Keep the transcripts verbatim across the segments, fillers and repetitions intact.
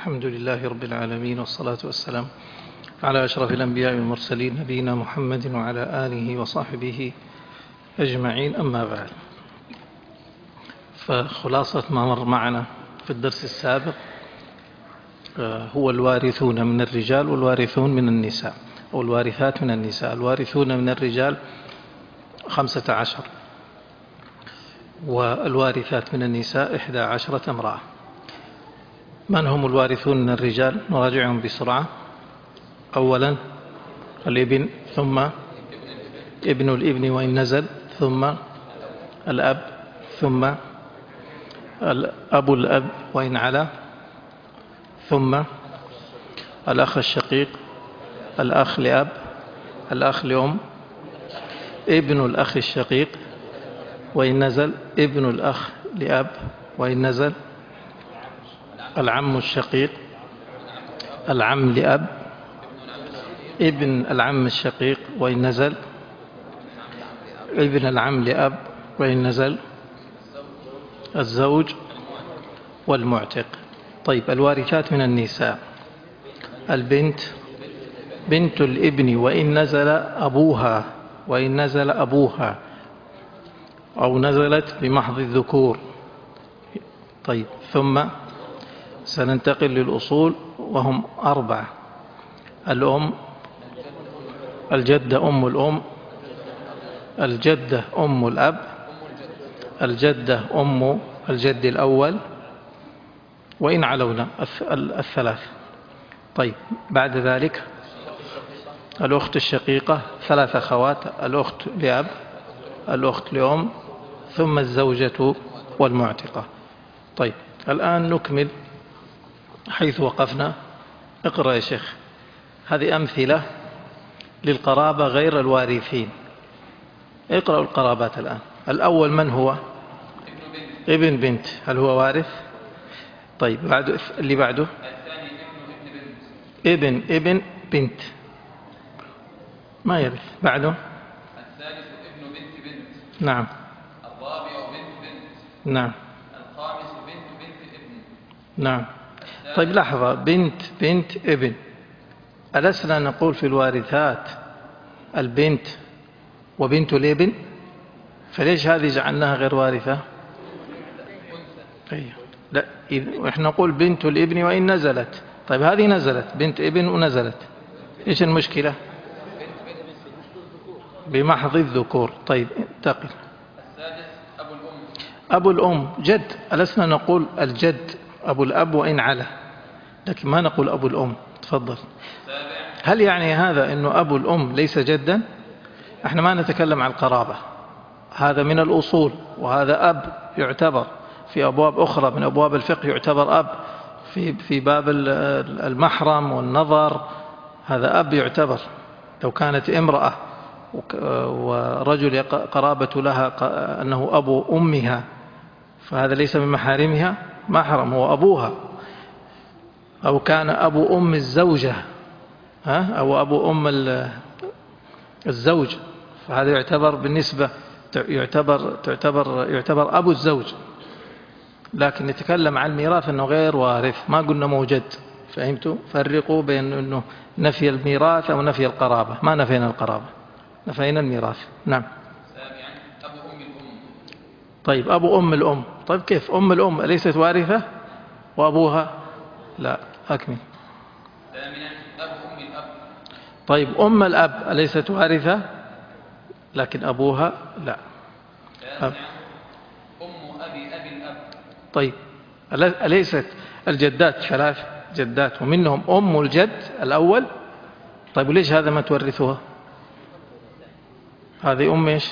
الحمد لله رب العالمين، والصلاة والسلام على أشرف الأنبياء والمرسلين نبينا محمد وعلى آله وصحبه أجمعين. أما بعد، فخلاصة ما مر معنا في الدرس السابق هو الوارثون من الرجال والوارثون من النساء، أو الوارثات من النساء. الوارثون من الرجال خمسة عشر، والوارثات من النساء إحدى عشرة امرأة. من هم الوارثون من الرجال؟ نراجعهم بسرعة. أولا الابن، ثم ابن الابن وإن نزل، ثم الأب، ثم أبو الأب وإن علا، ثم الأخ الشقيق، الأخ لأب، الأخ لأم، ابن الأخ الشقيق وإن نزل، ابن الأخ لأب وإن نزل، العم الشقيق، العم لأب، ابن العم الشقيق وإن نزل، ابن العم لأب وإن نزل، الزوج والمعتق. طيب، الوارثات من النساء: البنت، بنت الابن وإن نزل أبوها، وإن نزل أبوها أو نزلت بمحض الذكور. طيب، ثم سننتقل للأصول وهم أربعة: الأم، الجدة أم الأم، الجدة أم الأب، الجدة أم الجد الأول وإن علونا الثلاث. طيب، بعد ذلك الأخت الشقيقة، ثلاث أخوات: الأخت لأب، الأخت لأم، ثم الزوجة والمعتقة. طيب، الآن نكمل حيث وقفنا. اقرأ يا شيخ. هذه أمثلة للقرابة غير الوارثين. اقرأوا القرابات الآن. الأول من هو؟ ابن بنت. هل هو وارث؟ طيب، بعد اللي بعده ابن ابن بنت ما يرث. بعده الثالث ابن بنت بنت. نعم. الرابع بنت بنت. نعم. الخامس بنت بنت ابن. نعم. طيب، لحظة. بنت بنت ابن، ألسنا نقول في الوارثات البنت وبنت الابن؟ فليش هذه جعلناها غير وارثة؟ أيه. لا، إحنا نقول بنت الابن وإن نزلت. طيب، هذه نزلت بنت ابن ونزلت، إيش المشكلة؟ بمحض الذكور. طيب، انتقل. السادس أبو الأم. أبو الأم جد، ألسنا نقول الجد أبو الأب وإن علا، لكن ما نقول أبو الأم. تفضل. هل يعني هذا أنه أبو الأم ليس جدا؟ احنا ما نتكلم عن القرابة، هذا من الأصول، وهذا أب يعتبر في أبواب أخرى من أبواب الفقه، يعتبر أب في في باب المحرم والنظر، هذا أب يعتبر. لو كانت امرأة ورجل قرابة لها أنه أبو أمها، فهذا ليس من محارمها، محرم هو أبوها. أو كان أبو أم الزوجة، ها، أو أبو أم الزوج، فهذا يعتبر بالنسبة يعتبر تعتبر يعتبر أبو الزوج. لكن نتكلم عن الميراث أنه غير وارث، ما قلنا موجد. فهمتوا؟ فرقوا بين أنه نفي الميراث أو نفي القرابة. ما نفينا القرابة، نفينا الميراث. نعم. سابعا أبو أم الأم. طيب، أبو أم الأم. طيب، كيف أم الأم ليست وارثة وأبوها؟ لا، أكمل. ثامنا أبو أم الأب. طيب، أم الأب أليست وارثة؟ لكن أبوها لا. تاسعا أم أبي أبي الأب. طيب، أليست الجدات ثلاث جدات ومنهم أم الجد الأول؟ طيب، وليش هذا ما تورثها؟ هذه أم إيش؟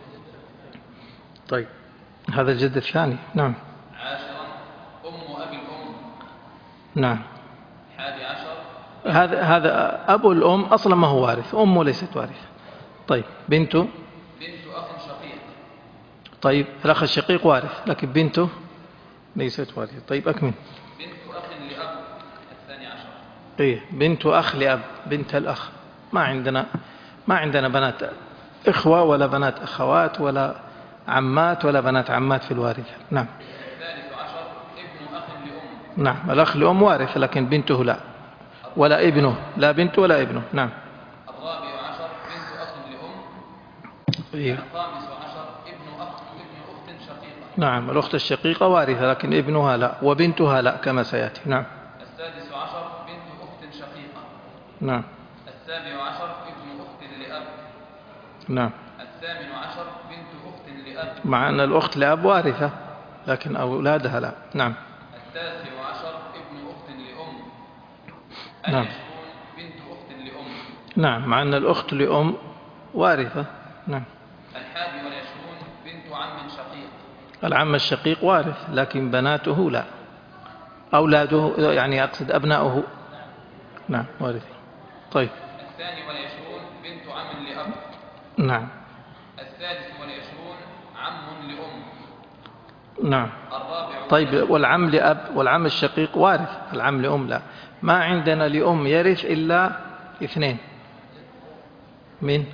طيب، هذا الجد الثاني. نعم. عاشرا أم أبي الأم. نعم. حادي عشر هذا هذا أبو الأم أصلا ما هو وارث، أمه ليست وارثة. طيب، بنته؟ بنت أخ شقيق. طيب، الأخ الشقيق وارث، لكن بنته ليست وارثة. طيب، أكمل. بنت أخ لأب الثاني عشر. إيه، بنت أخ لأب، بنت الأخ. ما عندنا ما عندنا بنات إخوة ولا بنات أخوات ولا عمات ولا بنات عمات في الوارثة. نعم. الثالث عشر ابن أخ لأم. نعم الأخ لأم وارث لكن بنته لا، ولا ابنه، لا بنت ولا ابنه. نعم. الرابع عشر بنت أخ لأم. إيه. الخامس عشر ابن أخ ابن أخت شقيقة. نعم الأخت الشقيقة وارثة لكن ابنها لا وبنتها لا كما سيأتي. نعم. السادس عشر بنت أخت شقيقة. نعم. السابع عشر ابن أخت لأب. نعم. الثامن عشر بنت أخت لأب. مع أن الأخت لأب وارثة لكن أولادها لا. نعم. التاسع عشر ابن أخت لأم. نعم. العشرون بنت أخت لأم. نعم مع أن الأخت لأم وارثة. نعم. الحادي والعشرون بنت عم شقيق. العم الشقيق وارث لكن بناته لا، أولاده يعني أقصد أبناؤه نعم وارث. طيب. الثاني والعشرون بنت عم لأب. نعم. الثالث والعشرون عم لأم. نعم. الرابع. طيب والعم لأب والعم الشقيق وارث، العم لأم لا. ما عندنا لأم يرث إلا اثنين، من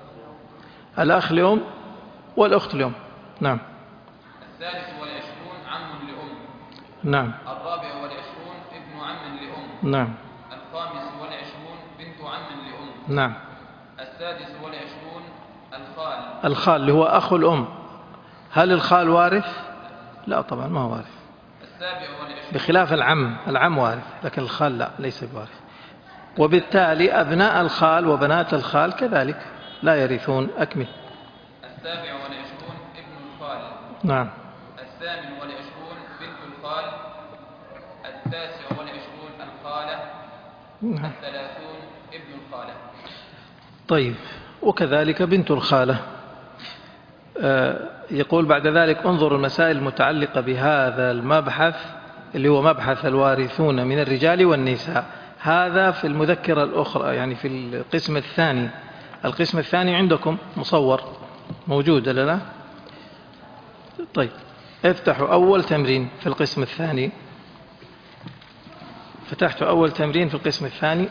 الأخ لأم والأخت لأم. نعم. الثالث والعشرون عم لأم. نعم. الرابع والعشرون ابن عم لأم. نعم. الخامس والعشرون بنت عم لأم. نعم. السادس والعشرون الخال. الخال اللي هو أخو الأم، هل الخال وارث؟ لا طبعا ما هو وارث، السابع والعشرون بخلاف العم، العم وارث لكن الخال لا ليس بوارث. وبالتالي أبناء الخال وبنات الخال كذلك لا يرثون. أكمل. السابع والعشرون ابن الخال. نعم. الثامن والعشرون بنت الخال. التاسع والعشرون الخالة. نعم. الثلاثون ابن الخالة. طيب وكذلك بنت الخالة. آه يقول بعد ذلك انظر المسائل المتعلقة بهذا المبحث اللي هو مبحث الوارثون من الرجال والنساء. هذا في المذكرة الأخرى يعني في القسم الثاني. القسم الثاني عندكم مصور موجود ولا لا؟ طيب افتحوا أول تمرين في القسم الثاني. فتحت أول تمرين في القسم الثاني.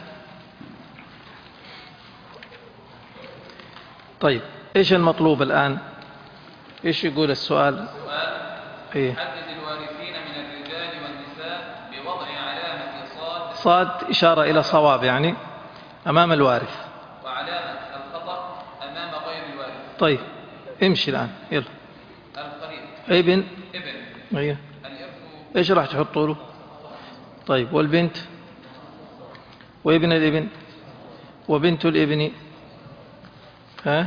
طيب إيش المطلوب الآن؟ إيش يقول السؤال؟ السؤال إيه؟ حدد الوارثين من الرجال والنساء بوضع علامة صاد صاد إشارة إلى صواب يعني أمام الوارث، وعلامة الخطأ أمام غير الوارث. طيب امشي الآن يلا. القريب ابن ابن. أيه. الإرث إيش راح تحطوا له؟ طيب والبنت وابن الابن وبنت الابن. ها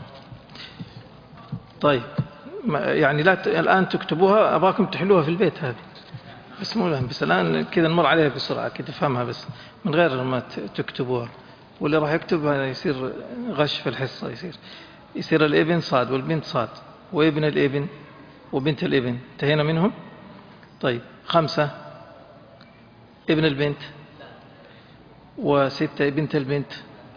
طيب يعني لا ت... الآن تكتبوها، أباكم تحلوها في البيت هذه بس مو لهم، بس الآن كذا نمر عليها بسرعة كذا تفهمها بس من غير ما تكتبوها، واللي راح يكتبها يصير غش في الحصة. يصير يصير الابن صاد والبنت صاد وابن الابن وبنت الابن. انتهينا منهم. طيب خمسة ابن البنت وستة بنت البنت.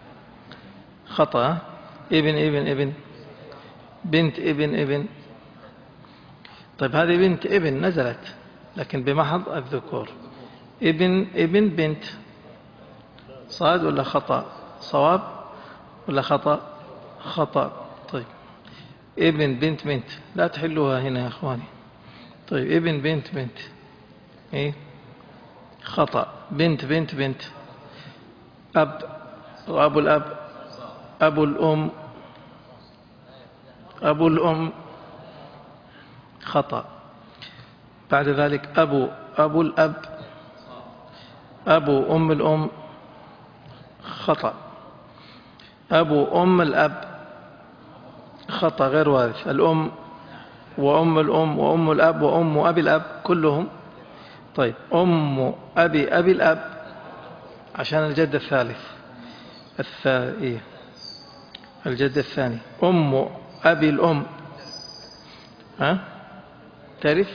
خطأ. ابن ابن ابن بنت ابن ابن. طيب هذه بنت ابن نزلت لكن بمحض الذكور. ابن ابن بنت صاد ولا خطأ؟ صواب ولا خطأ؟ خطأ. طيب ابن بنت بنت لا تحلوها هنا يا أخواني. طيب ابن بنت بنت إيه؟ خطأ. بنت بنت بنت. أب وأبو الأب أبو الأم أبو الأم خطأ. بعد ذلك أبو أبو الأب أبو أم الأم خطأ. أبو أم الأب خطأ غير وارث. الأم وأم الأم وأم الأب وأم أبي الأب كلهم. طيب أم أبي أبي الأب عشان الجد الثالث الثاني الجد الثاني. أم أبي الأم ها تعرف؟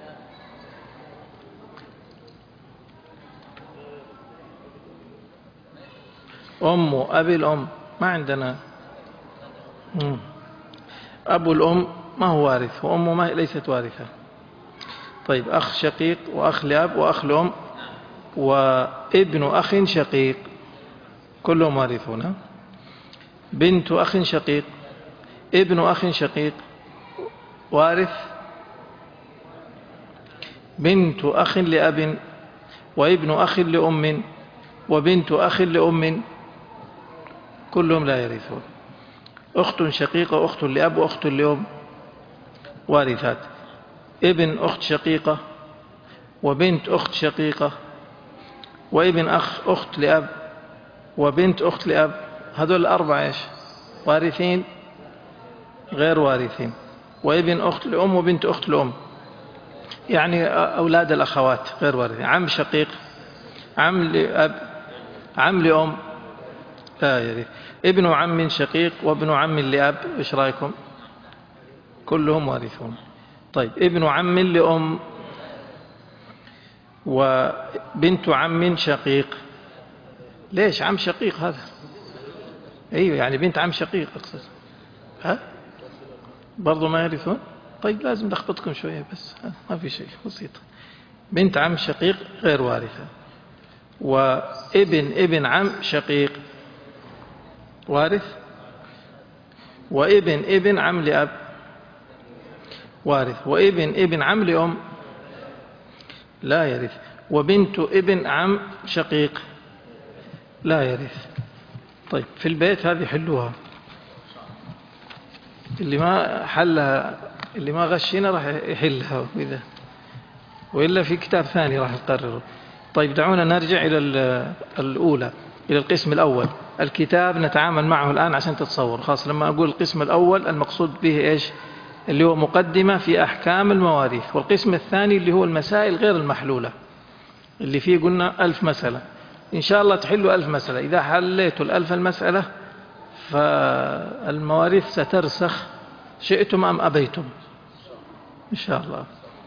أم أبي الأم ما عندنا. مم. أبو الأم ما هو وارث وأمه ما ليست وارثة. طيب أخ شقيق وأخ لأب وأخ لأم وابن أخ شقيق كلهم وارثون. بنت أخ شقيق ابن أخ شقيق وارث. بنت أخ لأب وابن أخ لأم وبنت أخ لأم كلهم لا يرثون. أخت شقيقة أخت لأب وأخت لأم وارثات. ابن أخت شقيقة وبنت أخت شقيقة وابن أخ أخت لأب وبنت أخت لأب، هذول الأربعة إيش؟ وارثين غير وارثين. وابن أخت لأم وبنت أخت لأم يعني أولاد الأخوات غير وارثين. عم شقيق عم لأب عم لأم لا يرث. ابن عم شقيق وابن عم لأب إيش رأيكم؟ كلهم وارثون. طيب ابن عم لأم وبنت عم شقيق، ليش عم شقيق هذا؟ أيوه يعني بنت عم شقيق أقصد، ها برضو ما يرثون. طيب لازم نخبطكم شوية بس، ما في شيء بسيط. بنت عم شقيق غير وارثة. وابن ابن عم شقيق وارث. وابن ابن عم لأب وارث. وابن ابن عم لأم لا يرث. وبنت ابن عم شقيق لا يرث. طيب في البيت هذه حلوها، اللي ما حلها اللي ما غشينا راح يحلها وإذا وإلا في كتاب ثاني راح يقرره. طيب دعونا نرجع إلى الأولى، إلى القسم الأول. الكتاب نتعامل معه الآن عشان تتصور، خاصة لما أقول القسم الأول المقصود به إيش؟ اللي هو مقدمة في أحكام المواريث. والقسم الثاني اللي هو المسائل غير المحلولة اللي فيه قلنا ألف مسألة. إن شاء الله تحلوا ألف مسألة. إذا حليتوا الألف المسألة فالمواريث سترسخ شئتم أم أبيتم إن شاء الله.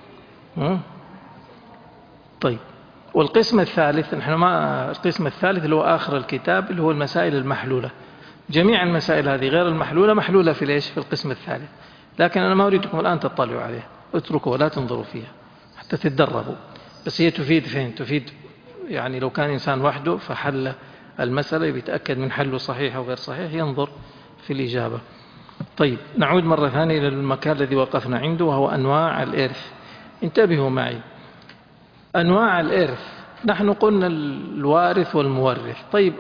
طيب والقسم الثالث نحن ما القسم الثالث اللي هو آخر الكتاب اللي هو المسائل المحلولة. جميع المسائل هذه غير المحلولة محلولة في ليش؟ في القسم الثالث. لكن أنا ما أريدكم الآن تطلعوا عليها، اتركوا ولا تنظروا فيها حتى تتدربوا. بس هي تفيد فين؟ تفيد يعني لو كان إنسان وحده فحل المسألة يتأكد من حله صحيح أو غير صحيح ينظر في الإجابة. طيب نعود مرة ثانية إلى المكان الذي وقفنا عنده وهو أنواع الإرث. انتبهوا معي، أنواع الإرث نحن قلنا الوارث والمورث. طيب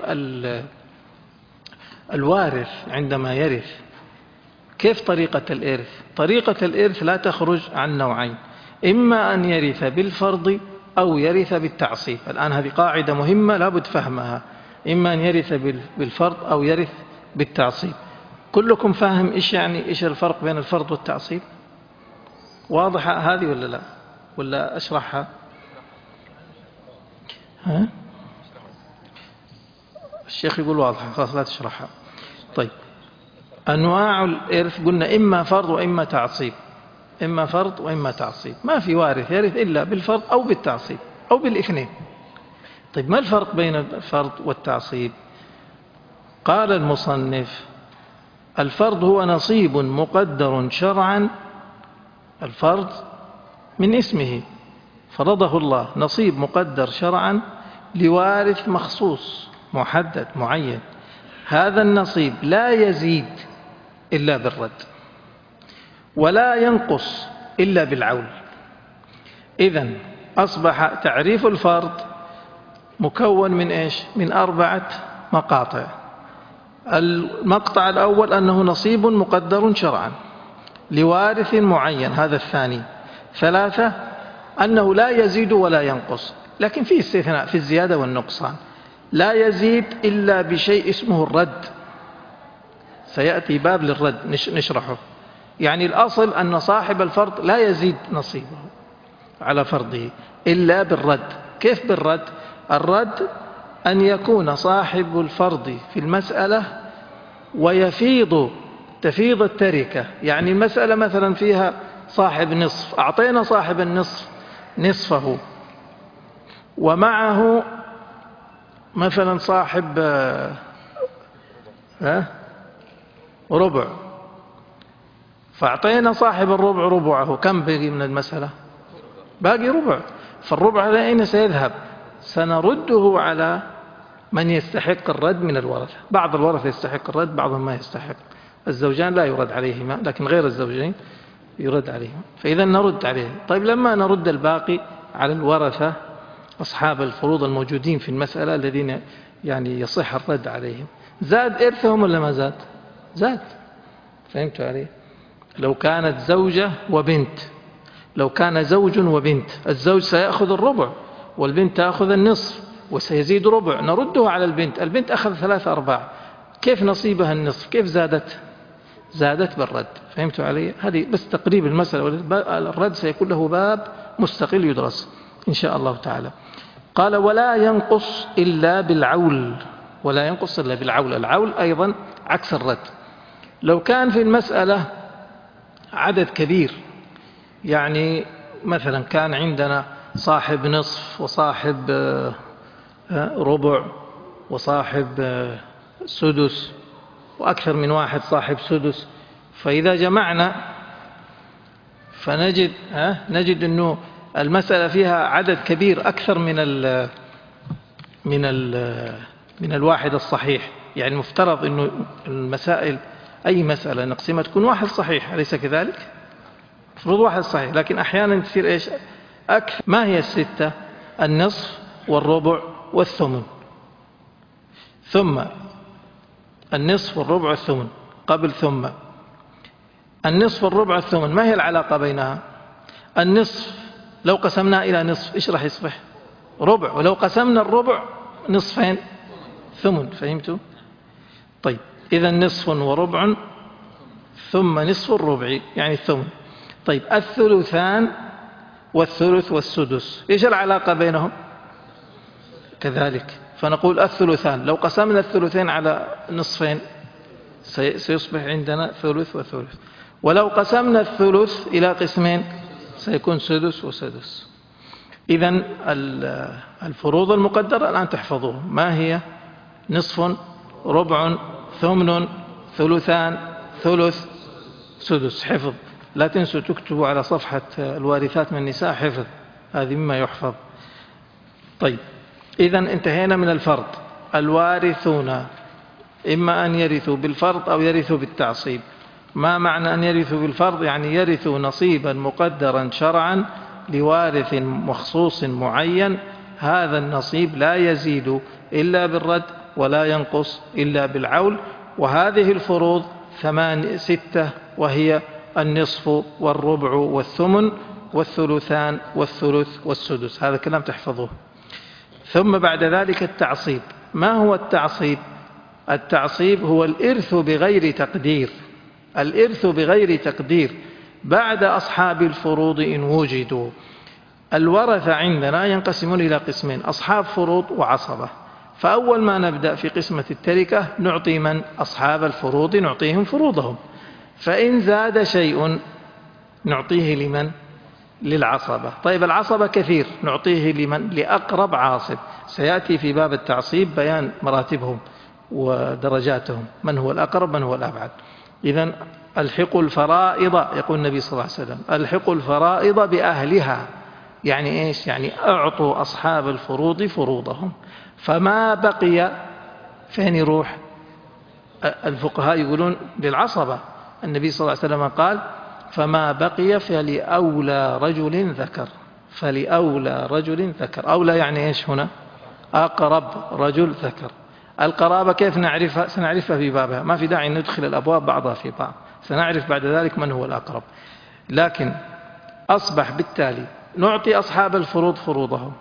الوارث عندما يرث كيف طريقة الإرث؟ طريقة الإرث لا تخرج عن نوعين، إما أن يرث بالفرض أو يرث بالتعصيب. الآن هذه قاعدة مهمة لابد فهمها، إما أن يرث بالفرض أو يرث بالتعصيب. كلكم فاهم إيش يعني إيش الفرق بين الفرض والتعصيب؟ واضحة هذه ولا لا؟ ولا أشرحها؟ ها؟ الشيخ يقول واضحة خلاص لا تشرحها. طيب أنواع الإرث قلنا إما فرض وإما تعصيب، إما فرض وإما تعصيب. ما في وارث يرث إلا بالفرض أو بالتعصيب أو بالاثنين. طيب ما الفرق بين الفرض والتعصيب؟ قال المصنف الفرض هو نصيب مقدر شرعا، الفرض من اسمه فرضه الله، نصيب مقدر شرعا لوارث مخصوص محدد معين. هذا النصيب لا يزيد إلا بالرد ولا ينقص إلا بالعول. إذن أصبح تعريف الفرض مكون من إيش؟ من أربعة مقاطع. المقطع الأول أنه نصيب مقدر شرعا لوارث معين، هذا الثاني. ثلاثة أنه لا يزيد ولا ينقص، لكن فيه استثناء في الزيادة والنقصان. لا يزيد إلا بشيء اسمه الرد، سيأتي باب للرد نشرحه. يعني الأصل أن صاحب الفرض لا يزيد نصيبه على فرضه إلا بالرد. كيف بالرد؟ الرد أن يكون صاحب الفرض في المسألة ويفيض تفيض التركة. يعني المسألة مثلا فيها صاحب نصف، أعطينا صاحب النصف نصفه ومعه مثلا صاحب ها ربع، فأعطينا صاحب الربع ربعه، كم بقي من المسألة؟ باقي ربع. فالربع هذا أين سيذهب؟ سنرده على من يستحق الرد من الورثة. بعض الورثة يستحق الرد، بعضهم ما يستحق. الزوجان لا يرد عليهما، لكن غير الزوجين يرد عليهما، فإذا نرد عليه. طيب لما نرد الباقي على الورثة أصحاب الفروض الموجودين في المسألة الذين يعني يصح الرد عليهم، زاد إرثهم ولا ما زاد؟ زاد. فهمت علي؟ لو كانت زوجة وبنت، لو كان زوج وبنت، الزوج سيأخذ الربع والبنت تأخذ النصف وسيزيد ربع، نرده على البنت. البنت أخذ ثلاثة أرباع، كيف نصيبها النصف؟ كيف زادت؟ زادت بالرد. فهمت علي؟ هذه بس تقريب المسألة، والرد سيكون له باب مستقل يدرس إن شاء الله تعالى. قال ولا ينقص إلا بالعول، ولا ينقص إلا بالعول. العول أيضا عكس الرد. لو كان في المسألة عدد كبير، يعني مثلا كان عندنا صاحب نصف وصاحب ربع وصاحب سدس وأكثر من واحد صاحب سدس، فإذا جمعنا فنجد ها نجد أنه المسألة فيها عدد كبير أكثر من ال من ال من الواحد الصحيح. يعني المفترض أنه المسائل أي مسألة نقسمها تكون واحد صحيح، أليس كذلك؟ مفروض واحد صحيح، لكن أحيانا تصير إيش أكثر. ما هي الستة؟ النصف والربع والثمن، ثم النصف والربع والثمن قبل ثم النصف والربع والثمن. ما هي العلاقة بينها؟ النصف لو قسمناه إلى نصف إيش راح يصبح؟ ربع، ولو قسمنا الربع نصفين ثمن. فهمتوا؟ طيب إذا نصف وربع ثم نصف الربع يعني الثمن. طيب الثلثان والثلث والسدس إيش العلاقة بينهم؟ كذلك، فنقول الثلثان لو قسمنا الثلثين على نصفين سيصبح عندنا ثلث وثلث، ولو قسمنا الثلث إلى قسمين سيكون سدس وسدس. إذن الفروض المقدرة الآن تحفظوه. ما هي؟ نصف، ربع، ثمن، ثلثان، ثلث، سدس. حفظ. لا تنسوا تكتبوا على صفحة الوارثات من النساء حفظ، هذه مما يحفظ. طيب إذن انتهينا من الفرض. الوارثون إما أن يرثوا بالفرض أو يرثوا بالتعصيب. ما معنى أن يرثوا بالفرض؟ يعني يرثوا نصيبا مقدرا شرعا لوارث مخصوص معين، هذا النصيب لا يزيد إلا بالرد ولا ينقص إلا بالعول. وهذه الفروض ثمان ستة، وهي النصف والربع والثمن والثلثان والثلث والسدس. هذا كلام تحفظوه. ثم بعد ذلك التعصيب. ما هو التعصيب؟ التعصيب هو الإرث بغير تقدير، الإرث بغير تقدير بعد أصحاب الفروض إن وجدوا. الورثة عندنا ينقسمون إلى قسمين: أصحاب فروض وعصبة. فأول ما نبدأ في قسمة التركة نعطي من؟ أصحاب الفروض، نعطيهم فروضهم. فإن زاد شيء نعطيه لمن؟ للعصبة. طيب العصبة كثير، نعطيه لمن؟ لأقرب عاصب. سيأتي في باب التعصيب بيان مراتبهم ودرجاتهم، من هو الأقرب من هو الأبعد. إذن الحقوا الفرائض، يقول النبي صلى الله عليه وسلم: الحقوا الفرائض بأهلها. يعني إيش؟ يعني أعطوا أصحاب الفروض فروضهم، فما بقي فين يروح؟ الفقهاء يقولون للعصبة. النبي صلى الله عليه وسلم قال: فما بقي فلأولى رجل ذكر. فلأولى رجل ذكر. أولى يعني إيش هنا؟ أقرب رجل ذكر. القرابة كيف نعرفها؟ سنعرفها في بابها، ما في داعي أن ندخل الأبواب بعضها في بعض، سنعرف بعد ذلك من هو الأقرب. لكن أصبح بالتالي نعطي أصحاب الفروض فروضهم.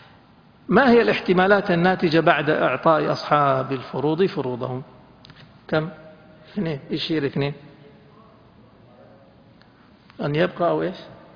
ما هي الاحتمالات الناتجة بعد إعطاء أصحاب الفروض فروضهم؟ كم؟ اثنين. إيش هي الاثنين؟ أن يبقى أو إيش؟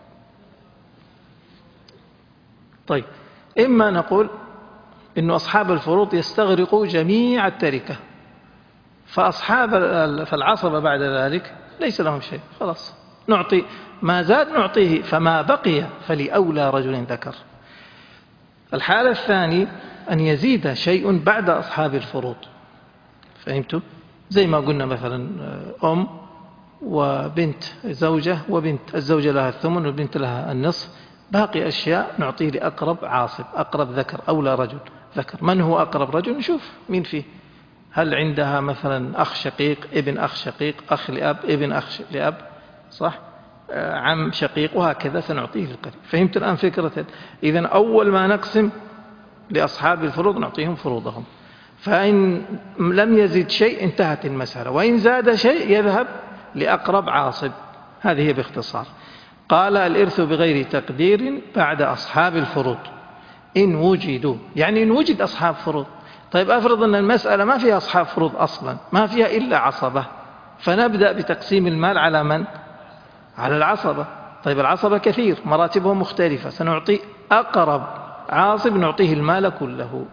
طيب، إما نقول إن أصحاب الفروض يستغرقوا جميع التركة، فأصحاب فالعصبة بعد ذلك ليس لهم شيء، خلاص نعطي ما زاد نعطيه، فما بقي فلأولى رجل ذكر. الحالة الثانية أن يزيد شيء بعد أصحاب الفروض. فهمتوا؟ زي ما قلنا مثلا أم وبنت، زوجة وبنت، الزوجة لها الثمن والبنت لها النصف، باقي أشياء نعطيه لأقرب عاصب، أقرب ذكر، أولى رجل ذكر. من هو أقرب رجل؟ نشوف مين فيه. هل عندها مثلا أخ شقيق، ابن أخ شقيق، أخ لأب، ابن أخ لأب، صح؟ عم شقيق وهكذا سنعطيه القريب. فهمت الآن فكرة؟ إذن أول ما نقسم لأصحاب الفروض نعطيهم فروضهم، فإن لم يزد شيء انتهت المسألة، وإن زاد شيء يذهب لأقرب عاصب. هذه هي باختصار. قال الإرث بغير تقدير بعد أصحاب الفروض إن وجدوا، يعني إن وجد أصحاب فروض. طيب أفرض أن المسألة ما فيها أصحاب فروض أصلا، ما فيها إلا عصبة، فنبدأ بتقسيم المال على من؟ على العصبة. طيب العصبة كثير مراتبهم مختلفة، سنعطي أقرب عاصب نعطيه المال كله.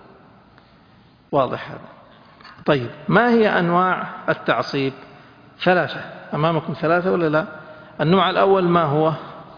واضح هذا؟ طيب ما هي أنواع التعصيب؟ ثلاثة أمامكم، ثلاثة ولا لا؟ النوع الأول ما هو؟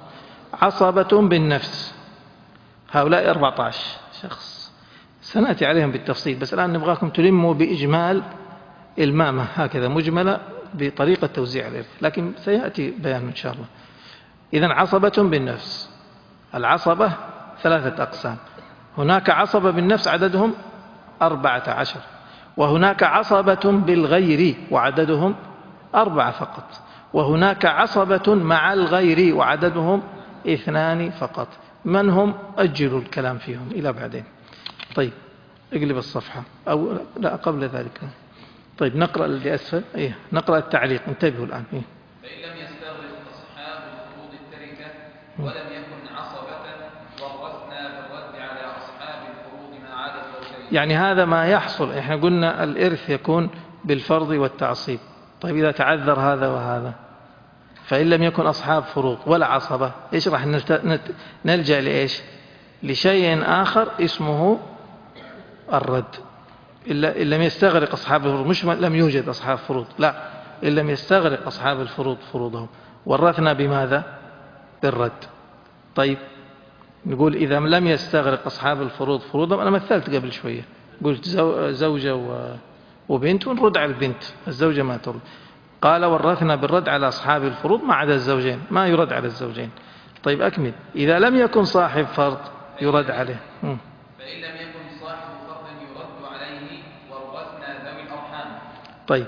عصبة بالنفس، هؤلاء أربعة عشر شخص، سنأتي عليهم بالتفصيل، بس الآن نبغاكم تلموا بإجمال المامة هكذا مجملة بطريقة توزيع الإرث، لكن سيأتي بيان إن شاء الله. إذن عصبة بالنفس، العصبة ثلاثة أقسام، هناك عصبة بالنفس عددهم أربعة عشر، وهناك عصبة بالغير وعددهم أربعة فقط، وهناك عصبة مع الغير وعددهم اثنان فقط. من هم؟ أجلوا الكلام فيهم إلى بعدين. طيب اقلب الصفحة، أو لا قبل ذلك. طيب نقرأ اللي أسفل. إيه نقرأ التعليق، انتبهوا الآن. إيه؟ فإن لم يستغرق أصحاب الفروض التركة ولم يكن عصبة ورثنا بالرد على أصحاب الفروض ما عدا الزوجين. يعني هذا ما يحصل، احنا قلنا الإرث يكون بالفرض والتعصيب. طيب إذا تعذر هذا وهذا، فإن لم يكن أصحاب فروض ولا عصبة، إيش راح نلجأ لإيش؟ لشيء آخر اسمه الرد. إن لم يستغرق أصحاب الفروض، مش لم يوجد أصحاب فروض، لا، إن لم يستغرق أصحاب الفروض فروضهم ورثنا بماذا؟ بالرد. طيب نقول إذا لم يستغرق أصحاب الفروض فروضهم، أنا مثلت قبل شوية قلت زوجة وبنت ونرد على البنت، الزوجة ما ترد. قال ورثنا بالرد على أصحاب الفروض ما عدا الزوجين، ما يرد على الزوجين. طيب أكمل. إذا لم يكن صاحب فرض يرد عليه. م. فإن لم يكن صاحب فرض يرد عليه ورثنا ذوي الأرحام. طيب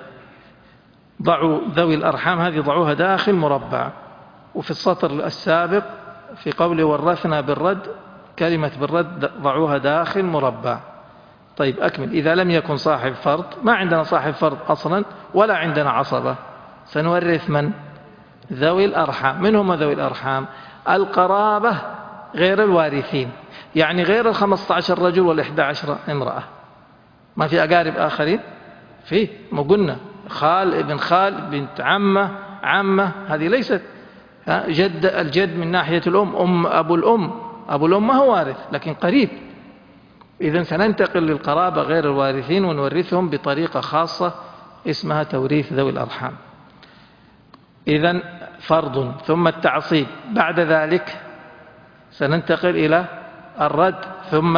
ضعوا ذوي الأرحام، هذه ضعوها داخل مربع، وفي السطر السابق في قول ورثنا بالرد كلمة بالرد ضعوها داخل مربع. طيب أكمل. إذا لم يكن صاحب فرض، ما عندنا صاحب فرض أصلا ولا عندنا عصبة، سنورث من؟ ذوي الأرحام. من هم ذوي الأرحام؟ القرابة غير الوارثين، يعني غير الخمسة عشر رجل والإحدى عشر امرأة. ما في أقارب آخرين؟ فيه، ما قلنا خال ابن خال بنت عمة عمة، هذه ليست جد. الجد من ناحية الأم، أم أبو الأم، أبو الأم ما هو وارث لكن قريب. إذن سننتقل للقرابة غير الوارثين ونورثهم بطريقة خاصة اسمها توريث ذوي الأرحام. إذن فرض ثم التعصيب، بعد ذلك سننتقل إلى الرد، ثم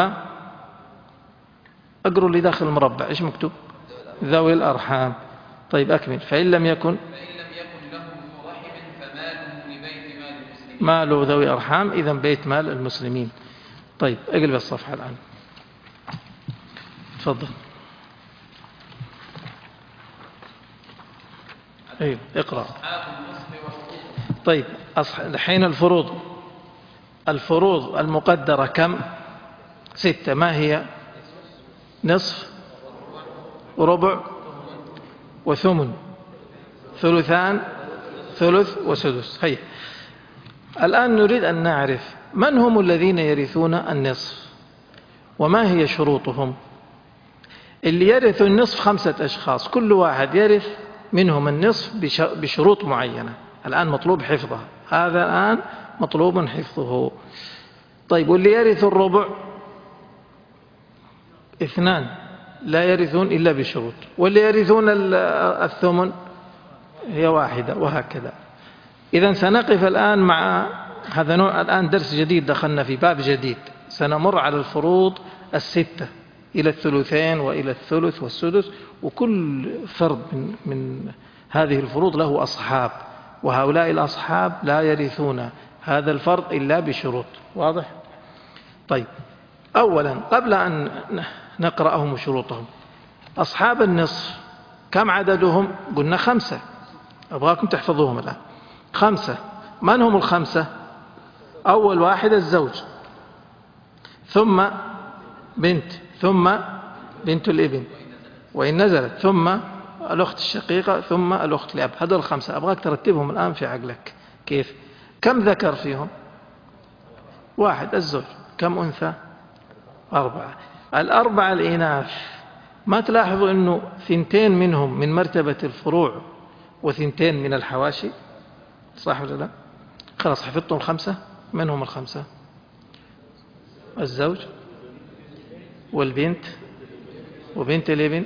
أقروا اللي داخل المربع إيش مكتوب؟ ذوي الأرحام. طيب أكمل. فإن لم يكن فإن لم يكن له ذو رحم فماله لبيت مال المسلمين. ماله ذوي أرحام، إذن بيت مال المسلمين. طيب اقلب الصفحة الآن، تفضل. أيوه اقرأ. طيب الحين الفروض، الفروض المقدرة كم؟ ستة. ما هي؟ نصف وربع وثمن ثلثان ثلث وسدس. هي الآن نريد أن نعرف من هم الذين يرثون النصف وما هي شروطهم. اللي يرث النصف خمسة أشخاص، كل واحد يرث منهم النصف بشروط معينة، الآن مطلوب حفظها، هذا الآن مطلوب حفظه. طيب واللي يرث الربع اثنان لا يرثون إلا بشروط، واللي يرثون الثمن هي واحدة، وهكذا. إذن سنقف الآن مع هذا نوع، الآن درس جديد دخلنا في باب جديد، سنمر على الفروض الستة إلى الثلثين وإلى الثلث والسدس، وكل فرد من, من هذه الفروض له أصحاب، وهؤلاء الأصحاب لا يرثون هذا الفرد إلا بشروط. واضح؟ طيب أولا قبل أن نقرأهم شروطهم، أصحاب النصف كم عددهم؟ قلنا خمسة، أبغاكم تحفظوهم الآن. خمسة من هم الخمسة؟ أول واحد الزوج، ثم بنت، ثم بنت الابن وإن نزلت، ثم الأخت الشقيقة، ثم الأخت لأب. هذول الخمسة أبغاك ترتبهم الآن في عقلك. كيف؟ كم ذكر فيهم؟ واحد الزوج. كم أنثى؟ أربعة. الأربعة الإناث ما تلاحظوا أنه ثنتين منهم من مرتبة الفروع وثنتين من الحواشي؟ صح ولا لا؟ خلاص حفظتم الخمسة. من هم الخمسة؟ الزوج والبنت وبنت الابن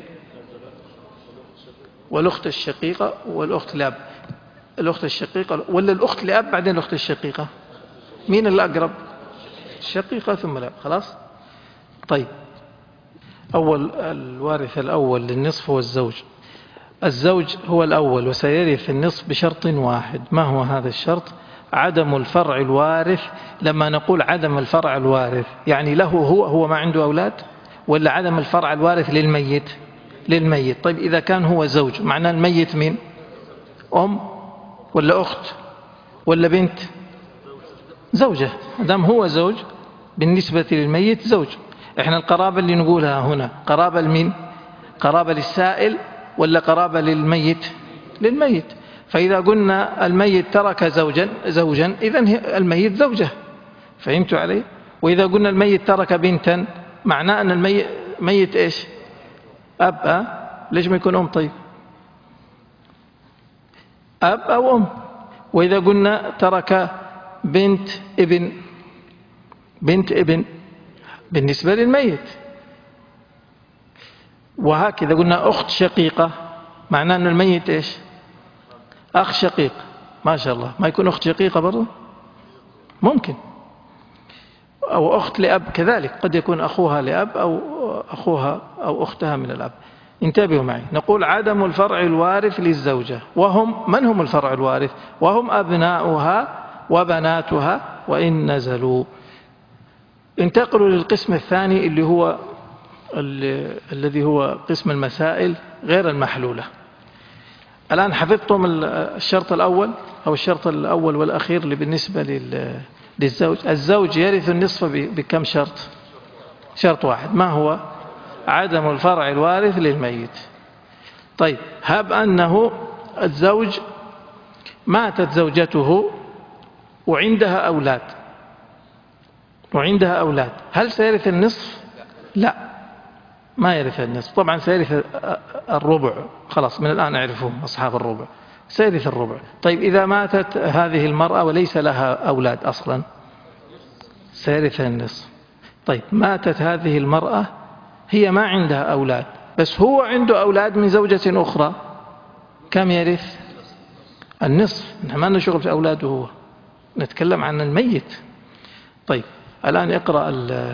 والأخت الشقيقة والأخت لأب. الأخت الشقيقة ولا الأخت لأب بعدين الأخت الشقيقة؟ مين الأقرب؟ الشقيقة ثم لأب. خلاص. طيب، أول الوارث الأول للنصف هو الزوج. الزوج هو الأول وسيرث النصف بشرط واحد. ما هو هذا الشرط؟ عدم الفرع الوارث. لما نقول عدم الفرع الوارث يعني له هو هو ما عنده أولاد، ولا عدم الفرع الوارث للميت؟ للميت. طيب إذا كان هو زوج معناه الميت مين؟ أم ولا أخت ولا بنت؟ زوجة. دام هو زوج بالنسبة للميت زوج. إحنا القرابة اللي نقولها هنا قرابة لمين؟ قرابة للسائل ولا قرابة للميت؟ للميت. فإذا قلنا الميت ترك زوجا زوجا إذن الميت زوجة. فهمتوا علي؟ وإذا قلنا الميت ترك بنتا معناه أن الميت ميت إيش؟ أب. أه؟ ليش ما يكون أم؟ طيب أب أو أم. وإذا قلنا ترك بنت ابن، بنت ابن بالنسبة للميت. وهكذا قلنا أخت شقيقة معناه أن الميت إيش؟ أخ شقيق. ما شاء الله. ما يكون أخت شقيقة برضو؟ ممكن. أو أخت لأب كذلك، قد يكون أخوها لأب أو أخوها أو أختها من الأب. انتبهوا معي. نقول عدم الفرع الوارث للزوجة، وهم من هم الفرع الوارث؟ وهم أبناؤها وبناتها وإن نزلوا. انتقلوا للقسم الثاني اللي هو الذي هو قسم المسائل غير المحلولة. الآن حفظتم الشرط الأول أو الشرط الأول والأخير اللي بالنسبة للزوج. الزوج يرث النصف بكم شرط؟ شرط واحد. ما هو؟ عدم الفرع الوارث للميت. طيب، هب أنه الزوج ماتت زوجته وعندها أولاد وعندها أولاد هل سيرث النصف؟ لا، ما يرث النصف. طبعا سيرث الربع. خلاص من الآن أعرفهم أصحاب الربع. سيرث الربع. طيب إذا ماتت هذه المرأة وليس لها أولاد أصلا سيرث النصف. طيب ماتت هذه المرأة هي ما عندها أولاد بس هو عنده أولاد من زوجة أخرى، كم يرث؟ النصف. نحن ما لنا شغل في أولاده، هو نتكلم عن الميت. طيب الآن اقرأ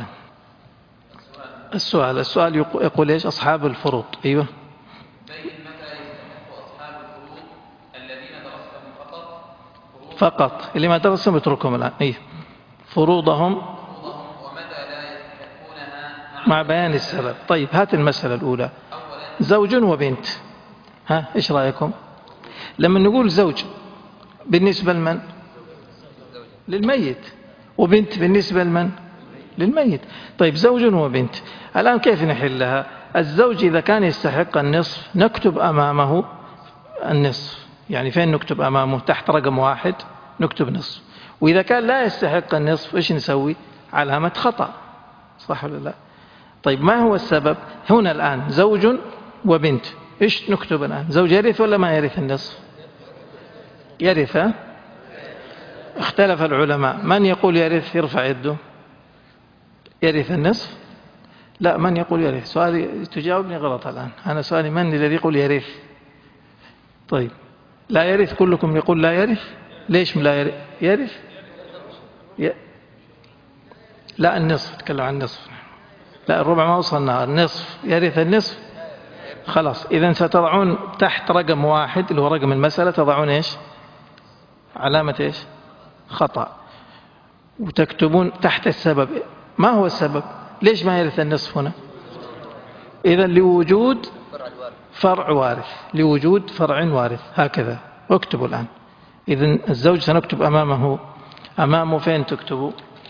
السؤال. السؤال يقول إيش؟ أصحاب الفروض. أيوة. بين متى يستحق أصحاب الفروض الذين درستهم فقط فقط اللي ما درسهم اتركهم الآن. أيه. فروضهم ومتى لا يستحقونها مع بيان السبب. طيب هات المسألة الأولى. زوج وبنت. ها إيش رأيكم؟ لما نقول زوج بالنسبة لمن؟ للميت. وبنت بالنسبة لمن؟ للميت. طيب زوج وبنت. الآن كيف نحلها؟ الزوج إذا كان يستحق النصف نكتب أمامه النصف. يعني فين نكتب أمامه؟ تحت رقم واحد نكتب نصف. وإذا كان لا يستحق النصف إيش نسوي؟ علامة خطأ. صح ولا لا؟ طيب ما هو السبب؟ هنا الآن زوج وبنت. إيش نكتب الآن؟ زوج يرث ولا ما يرث النصف؟ يرث. اختلف العلماء. من يقول يرث يرفع يده. يرث النصف؟ لا، من يقول يرث؟ سؤالي تجاوبني غلط الآن. أنا سؤالي من الذي يقول يرث؟ طيب لا يرث كلكم يقول لا يرث. ليش لا يرث؟ يرث ي... لا النصف. تكلم عن النصف. لا الربع ما وصلنا. النصف يرث النصف. خلاص إذن ستضعون تحت رقم واحد اللي هو رقم المسألة تضعون إيش؟ علامة إيش؟ خطأ. وتكتبون تحت السبب. ما هو السبب؟ ليش ما يرث النصف هنا؟ إذن لوجود فرع وارث. لوجود فرع وارث. هكذا اكتبوا الآن. إذن الزوج سنكتب أمامه. أمامه فين تكتبه؟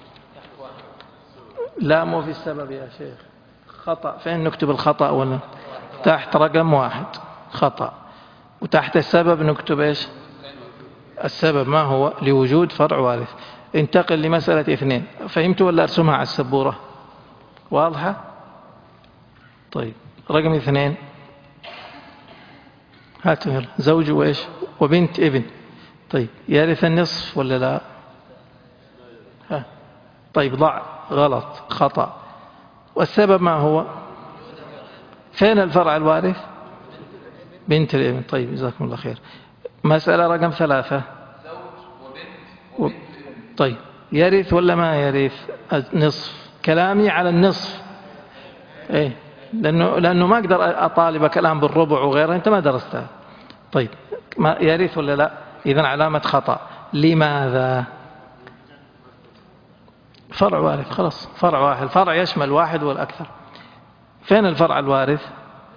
لا مو في السبب يا شيخ، خطأ. فين نكتب الخطأ؟ ولا تحت رقم واحد خطأ، وتحت السبب نكتب إيش؟ السبب ما هو؟ لوجود فرع وارث. انتقل لمسألة اثنين. فهمتوا ولا أرسمها على السبورة؟ واضحة؟ طيب رقم اثنين هاتوا يلا. زوج وإيش؟ وبنت ابن. طيب يرث النصف ولا لا؟ ها. طيب ضع غلط خطأ. والسبب ما هو؟ فين الفرع الوارث؟ بنت الابن. طيب جزاكم الله خير. مسألة رقم ثلاثة. زوج وبنت و... وبنت طيب يرث ولا ما يرث؟ النصف. كلامي على النصف. ايه لأنه, لأنه ما أقدر أطالبك الآن بالربع وغيره، أنت ما درستها. طيب ما يرث ولا لا؟ إذن علامة خطأ. لماذا؟ فرع وارث خلاص، فرع واحد. فرع يشمل واحد والأكثر. فين الفرع الوارث؟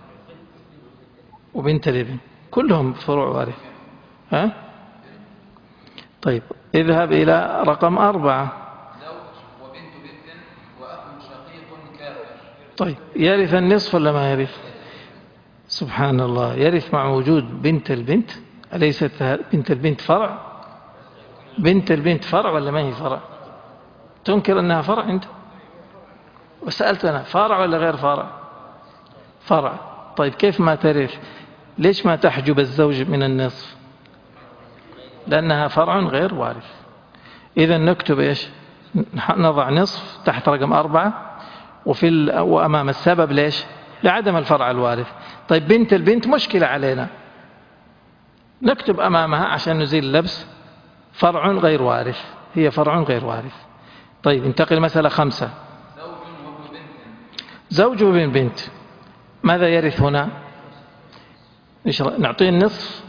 وبنت الابن كلهم فروع وارث. ها؟ طيب اذهب إلى رقم أربعة. زوج وبنت بنت وأخ شقيق كافر. طيب يرث النصف ولا ما يرث؟ سبحان الله، يرث مع وجود بنت البنت. أليست بنت البنت فرع؟ بنت البنت فرع ولا ما هي فرع؟ تنكر أنها فرع أنت؟ وسألت أنا فرع ولا غير فرع؟ فرع. طيب كيف ما ترث؟ ليش ما تحجب الزوج من النصف؟ لأنها فرع غير وارث. إذا نكتب إيش؟ نضع نصف تحت رقم أربعة، وفي ال... وأمام السبب ليش؟ لعدم الفرع الوارث. طيب بنت البنت مشكلة علينا، نكتب أمامها عشان نزيل اللبس فرع غير وارث. هي فرع غير وارث. طيب انتقل مسألة خمسة. زوج وابن بنت. زوج وابن بنت ماذا يرث هنا؟ نعطيه النصف؟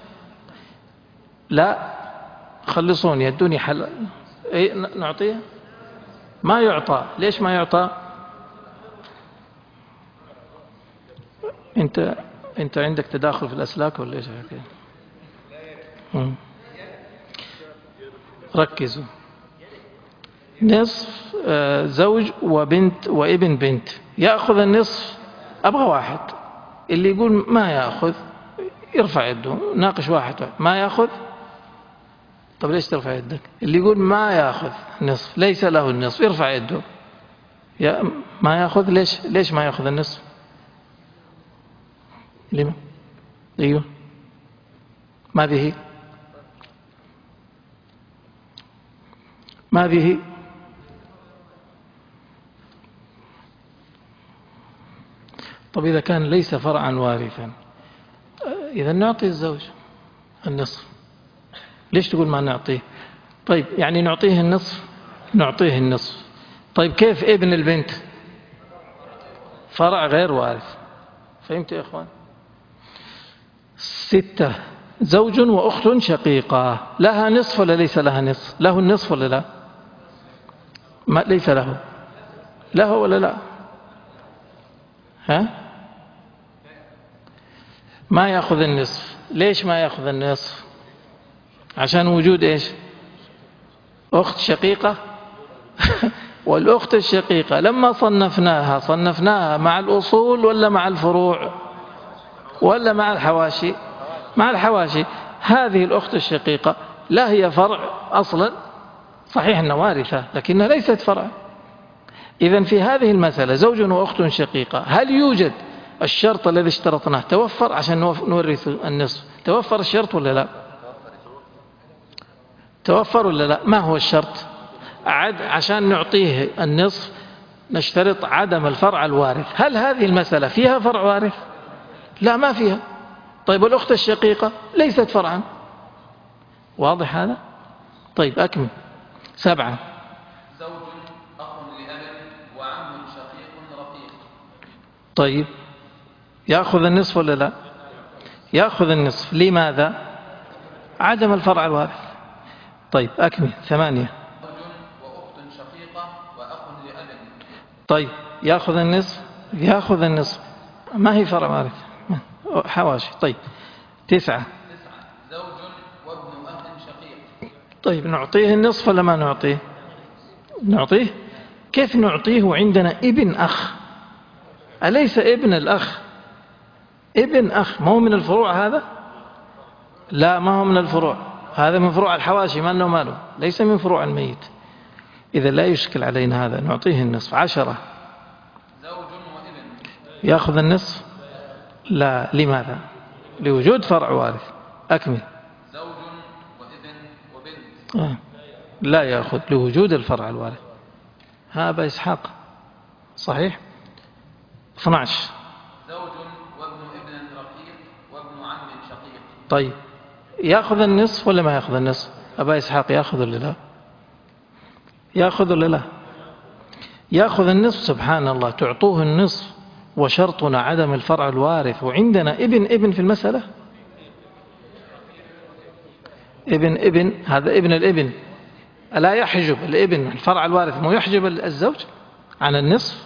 لا خلصوني يدوني حل. ايه نعطيه؟ ما يعطى. ليش ما يعطى؟ انت انت عندك تداخل في الاسلاك ولا ايش الحكايه؟ ركزوا. نصف زوج وبنت وابن بنت ياخذ النصف. ابغى واحد اللي يقول ما ياخذ يرفع يده. ناقش واحد, واحد ما ياخذ. طب ليش ترفع يدك؟ اللي يقول ما ياخذ نصف ليس له النصف يرفع يده. يا ما ياخذ. ليش ليش ما ياخذ النصف؟ لما؟ ايوه ما به ما به طب إذا كان ليس فرعا وارثا إذا نعطي الزوج النصف. ليش تقول ما نعطيه؟ طيب يعني نعطيه النصف. نعطيه النصف. طيب كيف ابن البنت فرع غير وارث؟ فهمت يا إخوان؟ ستة. زوج وأخت شقيقة لها نصف ولا ليس لها نصف؟ له النصف ولا لا؟ ما ليس له. له ولا لا؟ ها؟ ما يأخذ النصف. ليش ما يأخذ النصف؟ عشان وجود إيش؟ أخت شقيقة. والأخت الشقيقة لما صنفناها صنفناها مع الأصول ولا مع الفروع ولا مع الحواشي؟ مع الحواشي. هذه الأخت الشقيقة لا هي فرع أصلا، صحيح أنها وارثة لكنها ليست فرع. إذن في هذه المسألة زوج وأخت شقيقة هل يوجد الشرط الذي اشترطناه توفر عشان نورث النصف؟ توفر الشرط ولا لا؟ توفر ولا لا؟ ما هو الشرط؟ عد عشان نعطيه النصف نشترط عدم الفرع الوارث. هل هذه المسألة فيها فرع وارث؟ لا ما فيها. طيب والأخت الشقيقة ليست فرعا. واضح هذا؟ طيب أكمل. سبعة. زوج أخ لأب وعم شقيق رقيق. طيب يأخذ النصف ولا لا؟ يأخذ النصف. لماذا؟ عدم الفرع الوارث. طيب أكمل. ثمانية. زوج وأخت شقيقة وأخ لأب. طيب يأخذ النصف. يأخذ النصف. ما هي فرع وارث حواشي. طيب تسعة. تسعة. زوج وابن أخ شقيق. طيب نعطيه النصف ولا ما نعطيه؟ نعطيه. كيف نعطيه وعندنا ابن أخ؟ أليس ابن الأخ ابن أخ ما هو من الفروع هذا؟ لا ما هو من الفروع، هذا من فروع الحواشي، ما له ماله، ليس من فروع الميت. إذا لا يشكل علينا هذا، نعطيه النصف. عشرة. زوج وابن. يأخذ النصف؟ لا. لماذا؟ لوجود فرع وارث. أكمل. زوج وابن وبنت. آه. لا يأخذ لوجود الفرع الوارث. ها أبا إسحاق صحيح؟ اثني عشر. زوج وابن ابن رقيق وابن عم شقيق. طيب يأخذ النصف ولا ما يأخذ النصف؟ أبا إسحاق يأخذ ولا لا؟ يأخذ ولا لا؟ يأخذ النصف. سبحان الله، تعطوه النصف وشرطنا عدم الفرع الوارث وعندنا ابن ابن في المسألة. ابن ابن هذا ابن الابن ألا يحجب الابن الفرع الوارث مو يحجب الزوج عن النصف؟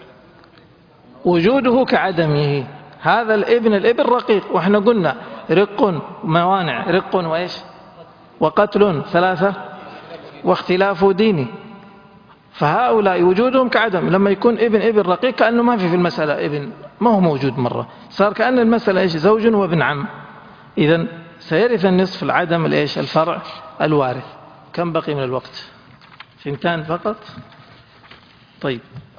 وجوده كعدمه. هذا الابن الابن رقيق، وإحنا قلنا رق موانع، رق وإيش وقتل ثلاثة واختلاف ديني، فهؤلاء وجودهم كعدم. لما يكون ابن ابن رقيق كأنه ما في في المسألة ابن، ما هو موجود مرة، صار كأن المسألة إيش زوج وابن عم. إذن سيرث النصف العدم الإيش الفرع الوارث. كم بقي من الوقت؟ ثنتان فقط. طيب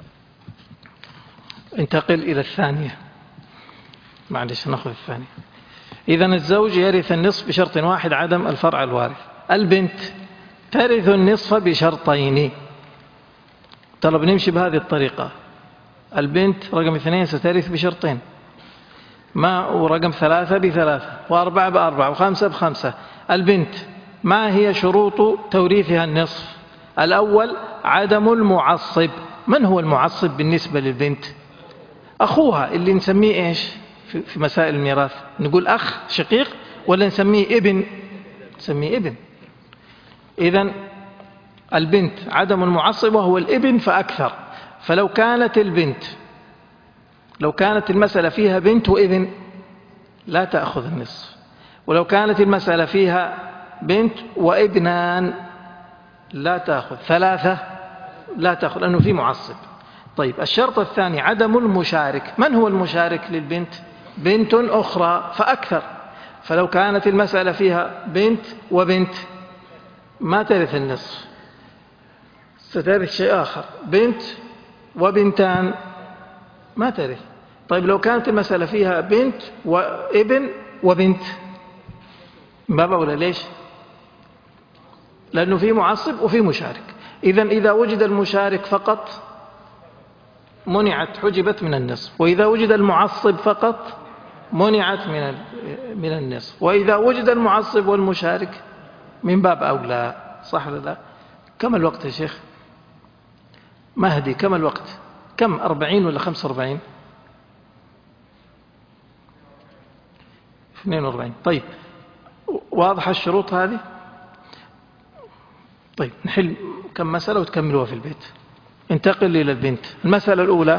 انتقل إلى الثانية، معلش نأخذ الثانية. إذن الزوج يرث النصف بشرط واحد عدم الفرع الوارث. البنت ترث النصف بشرطين. طلب نمشي بهذه الطريقة. البنت رقم اثنين سترث بشرطين، ما ورقم ثلاثة بثلاثة وأربعة بأربعة وخمسة بخمسة. البنت ما هي شروط توريثها النصف؟ الأول عدم المعصب. من هو المعصب بالنسبة للبنت؟ أخوها اللي نسميه إيش في مسائل الميراث؟ نقول أخ شقيق ولا نسميه ابن؟ نسميه ابن. إذن البنت عدم المعصب وهو الابن فأكثر. فلو كانت البنت لو كانت المسألة فيها بنت وابن لا تأخذ النصف، ولو كانت المسألة فيها بنت وابنان لا تأخذ، ثلاثة لا تأخذ لأنه في معصب. طيب الشرط الثاني عدم المشارك. من هو المشارك للبنت؟ بنت أخرى فأكثر. فلو كانت المسألة فيها بنت وبنت ما ترث النصف، سترث شيء آخر. بنت وبنتان ما ترث. طيب لو كانت المسألة فيها بنت وابن وبنت ما بقول ليش؟ لأنه في معصب وفي مشارك. إذن إذا وجد المشارك فقط منعت حجبت من النصف، وإذا وجد المعصب فقط منعت من من النصف، وإذا وجد المعصب والمشارك من باب أولى. صح ولا لا؟ كم الوقت يا شيخ مهدي؟ كم الوقت؟ كم أربعين ولا خمسة وأربعين؟ اثنين وأربعين. طيب واضحة الشروط هذه؟ طيب نحل كم مسألة وتكملوها في البيت. انتقل إلى البنت. المسألة الأولى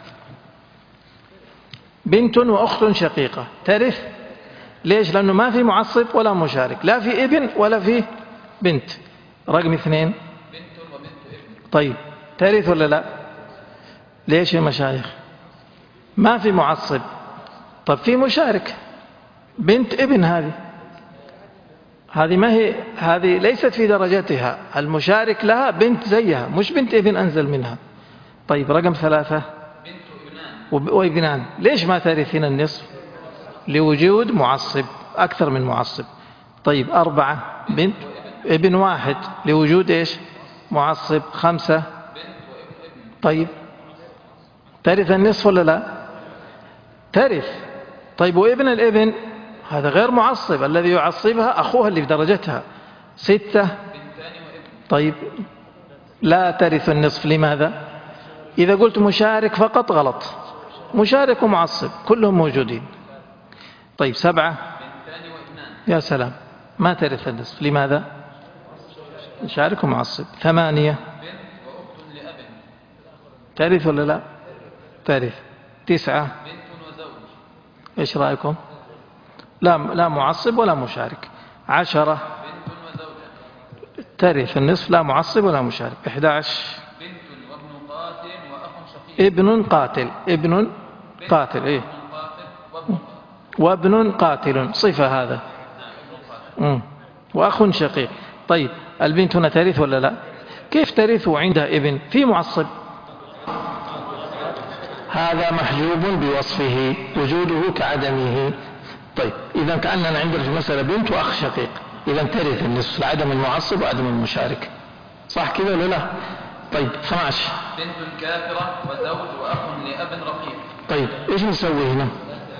بنت وأخت شقيقة ترث. ليش؟ لأنه ما في معصب ولا مشارك، لا في ابن ولا في بنت. رقم اثنين بنت وبنت ابن. طيب ترث ولا لا؟ ليش يا مشايخ؟ ما في معصب. طب في مشارك، بنت ابن. هذه هذه ما هي هذه ليست في درجتها. المشارك لها بنت زيها، مش بنت ابن أنزل منها. طيب رقم ثلاثة بنت وابنان. وابنان. ليش ما ترثين النصف؟ لوجود معصب أكثر من معصب. طيب أربعة بنت ابن واحد لوجود إيش معصب. خمسة بنت وابن ابن. طيب ترث النصف ولا لا؟ ترث. طيب وابن الابن هذا غير معصب، الذي يعصبها أخوها اللي في درجتها. ستة بنتان وابن. طيب لا ترث النصف. لماذا؟ إذا قلت مشارك فقط غلط، مشارك ومعصب كلهم موجودين. طيب سبعة بنتان وابنان. يا سلام ما ترث النصف. لماذا؟ مشارك ومعصب. ثمانية بنت وأخت لأب. ترث ولا لا؟ ترث. تسعة بنت وزوج. إيش رأيكم؟ لا لا معصب ولا مشارك. عشرة بنت وزوجة. ترث النصف لا معصب ولا مشارك. أحد عشر بنت وابن قاتل وأخ شقيق. ابن قاتل ابن قاتل إيه وابن قاتل وابن قاتل. وابن قاتل صفة هذا. مم. وأخ شقيق. طيب البنت هنا ترث ولا لا؟ كيف ترث عندها ابن في معصب؟ هذا محجوب بوصفه وجوده كعدمه. طيب إذا كأننا عندنا في المسألة بنت وأخ شقيق، إذا ترث النصف لعدم المعصب وعدم المشارك، صح كذا ولا لا؟ طيب اثنا عشر بنت كافرة وزوج وأخ لأب رقيق. طيب إيش نسوي هنا؟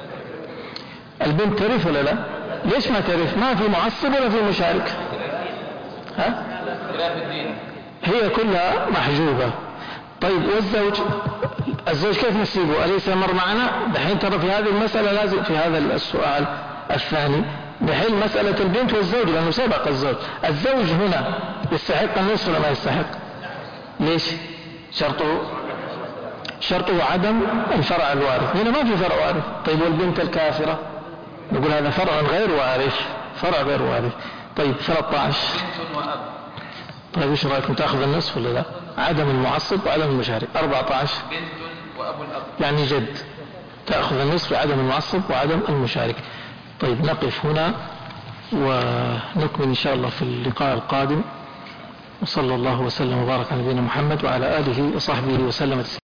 البنت ترث ولا لا؟ ليش ما ترث؟ ما في معصب ولا في مشارك. ها؟ خلاف الدين. هي كلها محجوبة. طيب والزوج؟ الزوج كيف نسيبه؟ أليس مر معنا؟ دحين ترى في هذه المسألة لازم في هذا السؤال الثاني نحل مسألة البنت والزوج لأنه سبق الزوج. الزوج هنا يستحق النصف ولا ما يستحق؟ ليش؟ شرطه شرطه عدم الفرع الوارث، هنا ما في فرع وارث. طيب والبنت الكافرة؟ نقول هذا فرع غير وارث، فرع غير وارث. طيب ثلاثة عشر بنت وأب. طيب ايش رايكم تاخذ النصف ولا لا؟ عدم المعصب وعدم المشارك. أربعة عشر بنت وأب الأب. يعني جد، تأخذ النصف بعدم المعصب وعدم المشارك. طيب نقف هنا ونكمل إن شاء الله في اللقاء القادم، وصلى الله وسلم وبارك على نبينا محمد وعلى آله وصحبه وسلم.